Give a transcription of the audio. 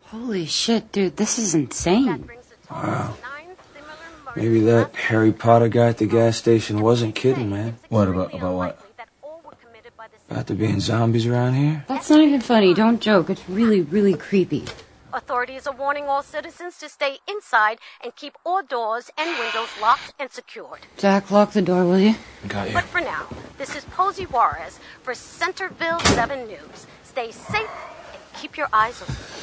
Holy shit, dude, this is insane. Wow. Maybe that Harry Potter guy at the gas station wasn't kidding, man. What, about what? About there being zombies around here? That's not even funny. Don't joke. It's really, really creepy. Authorities are warning all citizens to stay inside and keep all doors and windows locked and secured. Jack, lock the door, will you? Got you. But for now, this is Posey Juarez for Centerville 7 News. Stay safe and keep your eyes open.